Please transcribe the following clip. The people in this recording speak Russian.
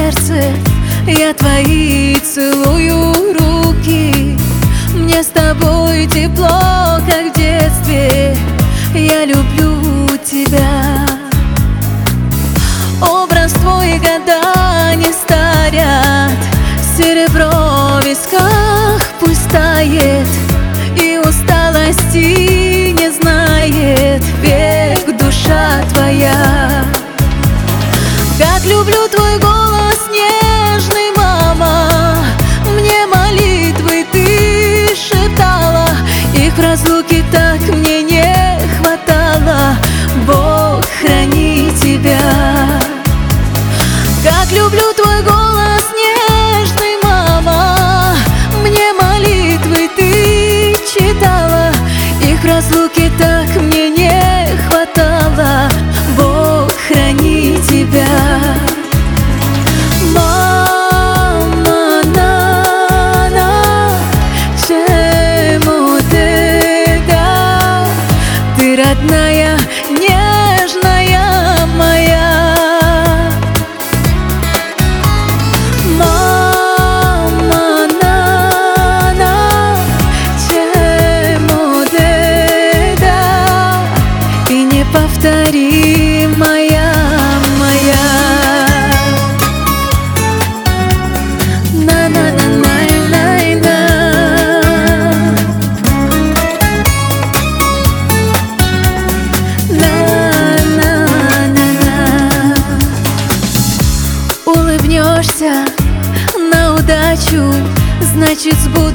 сердце, я твои целую руки. Мне с тобой тепло, как в детстве, я люблю тебя. Образ твой года не старят, серебро в висках пусть тает, и усталости не знает век душа твоя. Как люблю твой голос нежный, мама, мне молитвы ты шептала, их в разлуке так мне не хватало. Бог храни тебя. Как люблю твой голос нежный, мама, мне молитвы ты читала, их в разлуке так мне не хватало. Бог храни тебя. Мама, чему ты, да, ты родная, нежная моя. Мама, чему ты, да, ты неповторимая. Улыбнешься на удачу, значит сбудется.